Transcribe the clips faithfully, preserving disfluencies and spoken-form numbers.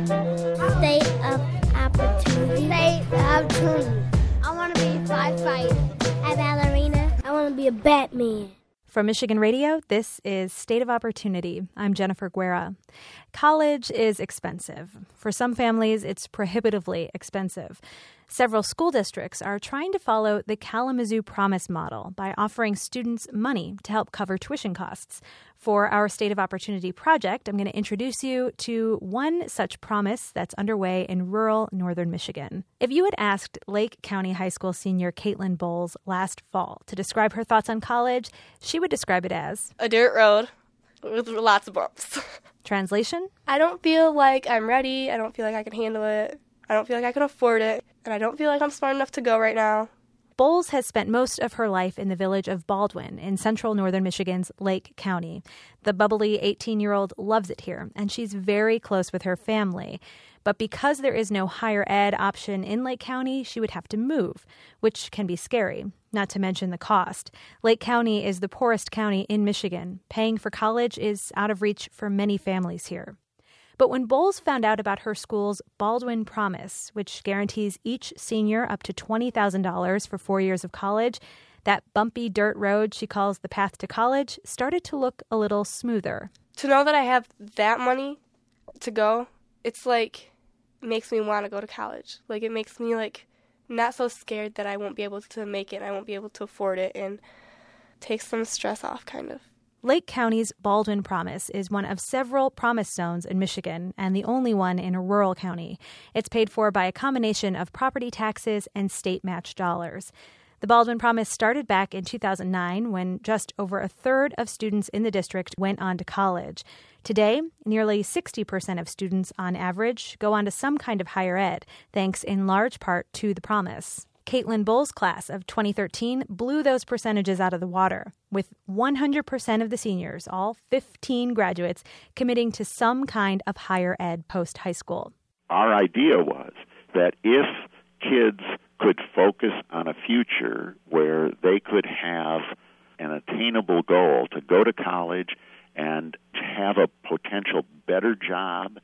State of opportunity. State of opportunity. I want to be a firefighter. A ballerina. I want to be a Batman. From Michigan Radio, this is State of Opportunity. I'm Jennifer Guerra. College is expensive. For some families, it's prohibitively expensive. Several school districts are trying to follow the Kalamazoo Promise model by offering students money to help cover tuition costs. For our State of Opportunity project, I'm going to introduce you to one such promise that's underway in rural northern Michigan. If you had asked Lake County High School senior Caitlin Bowles last fall to describe her thoughts on college, she would describe it as a dirt road with lots of bumps. Translation? I don't feel like I'm ready. I don't feel like I can handle it. I don't feel like I can afford it. And I don't feel like I'm smart enough to go right now. Bowles has spent most of her life in the village of Baldwin in central northern Michigan's Lake County. The bubbly eighteen-year-old loves it here, and she's very close with her family. But because there is no higher ed option in Lake County, she would have to move, which can be scary, not to mention the cost. Lake County is the poorest county in Michigan. Paying for college is out of reach for many families here. But when Bowles found out about her school's Baldwin Promise, which guarantees each senior up to twenty thousand dollars for four years of college, that bumpy dirt road she calls the path to college started to look a little smoother. To know that I have that money to go, it's like, it makes me want to go to college. Like, it makes me, like, not so scared that I won't be able to make it and I won't be able to afford it, and takes some stress off, kind of. Lake County's Baldwin Promise is one of several promise zones in Michigan and the only one in a rural county. It's paid for by a combination of property taxes and state match dollars. The Baldwin Promise started back in two thousand nine when just over a third of students in the district went on to college. Today, nearly sixty percent of students on average go on to some kind of higher ed, thanks in large part to the promise. Caitlin Bowles' class of twenty thirteen blew those percentages out of the water, with one hundred percent of the seniors, all fifteen graduates, committing to some kind of higher ed post-high school. Our idea was that if kids could focus on a future where they could have an attainable goal to go to college and to have a potential better job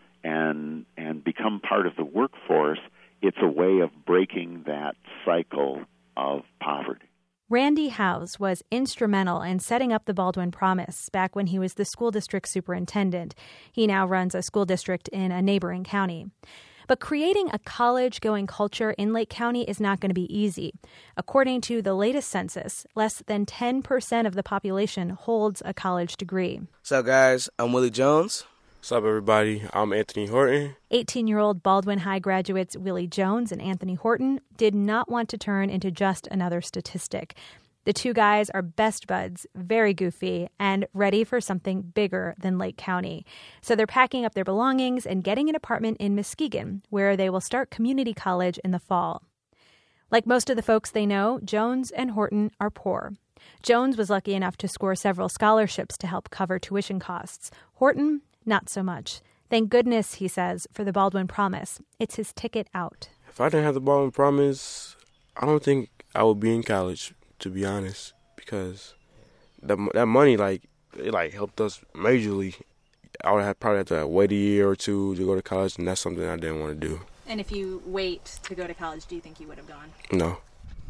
and and become part of the workforce, it's a way of breaking that cycle of poverty. Randy Howes was instrumental in setting up the Baldwin Promise back when he was the school district superintendent. He now runs a school district in a neighboring county. But creating a college-going culture in Lake County is not going to be easy. According to the latest census, less than ten percent of the population holds a college degree. What's up, guys? I'm Willie Jones. What's up, everybody? I'm Anthony Horton. eighteen-year-old Baldwin High graduates Willie Jones and Anthony Horton did not want to turn into just another statistic. The two guys are best buds, very goofy, and ready for something bigger than Lake County. So they're packing up their belongings and getting an apartment in Muskegon, where they will start community college in the fall. Like most of the folks they know, Jones and Horton are poor. Jones was lucky enough to score several scholarships to help cover tuition costs. Horton, not so much. Thank goodness, he says, for the Baldwin Promise. It's his ticket out. If I didn't have the Baldwin Promise, I don't think I would be in college, to be honest, because the, that money, like, it, like, helped us majorly. I would have probably have to wait a year or two to go to college, and that's something I didn't want to do. And if you wait to go to college, do you think you would have gone? No.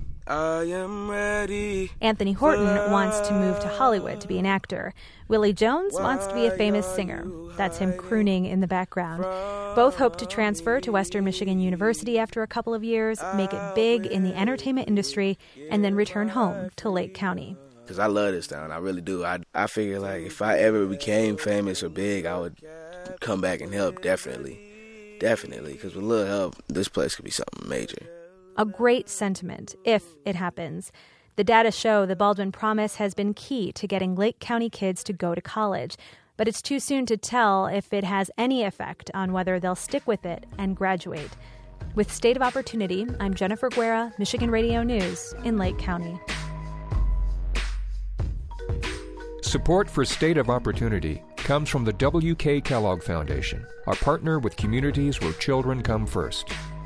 I am ready. Anthony Horton wants to move to Hollywood to be an actor. Willie Jones wants to be a famous singer. That's him crooning in the background. Both hope to transfer to Western Michigan University after a couple of years, make it big in the entertainment industry, and then return home to Lake County. Because I love this town. I really do. I, I figure, like, if I ever became famous or big, I would come back and help, definitely. Definitely, because with a little help, this place could be something major. A great sentiment, if it happens. The data show the Baldwin Promise has been key to getting Lake County kids to go to college, but it's too soon to tell if it has any effect on whether they'll stick with it and graduate. With State of Opportunity, I'm Jennifer Guerra, Michigan Radio News in Lake County. Support for State of Opportunity comes from the W K Kellogg Foundation, a partner with communities where children come first.